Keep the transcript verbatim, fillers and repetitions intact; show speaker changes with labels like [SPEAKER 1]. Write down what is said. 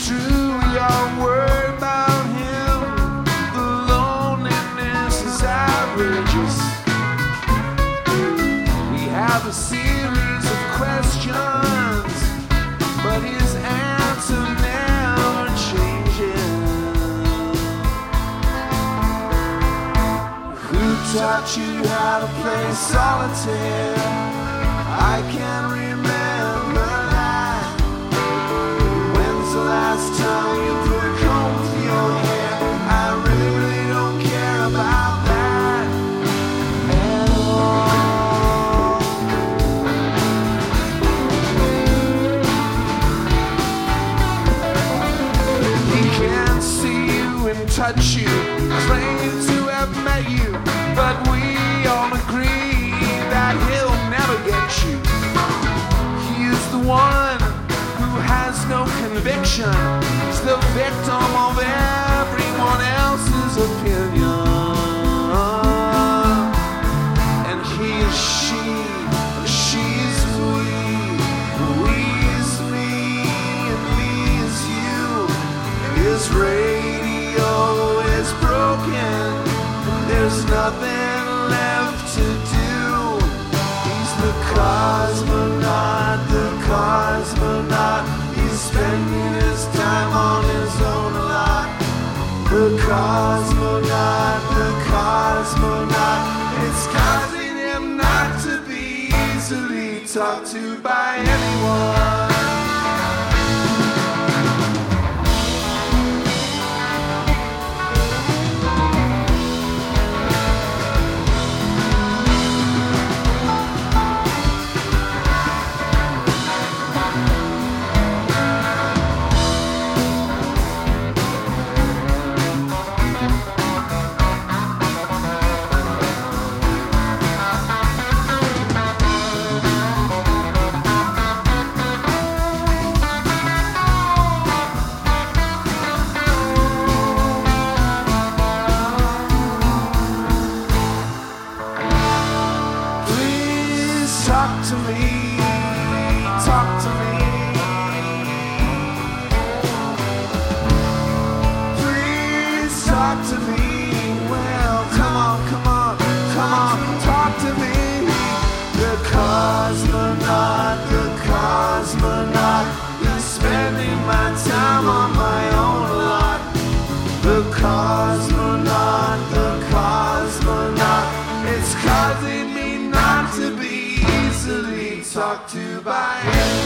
[SPEAKER 1] true, you're worried about him. The loneliness is outrageous. We have a series of questions, but his answer never changes. Who taught you how to play solitaire? I can't remember that. When's the last time you put a comb through your hair? I really, really don't care about that at all. He can't see you and touch you, claim to have met you, but we all agree that he'll never get you. He is the one who has no conviction. He's the victim of everyone else's opinion. And he is she, she is we, we is me, and me is you. His radio is broken, there's nothing left to do. He's the cosmonaut, the cosmonaut. He's spending his time on his own a lot. The cosmonaut, the cosmonaut. It's causing him not to be easily talked to by anyone. Talk to me, talk to me. Please talk to me. Well, come on, come on, come on, talk to me. The cosmonaut, the cosmonaut. He's spending my time on my own lot. The cosmonaut, the cosmonaut. It's causing me not to be easily talked to by anyone.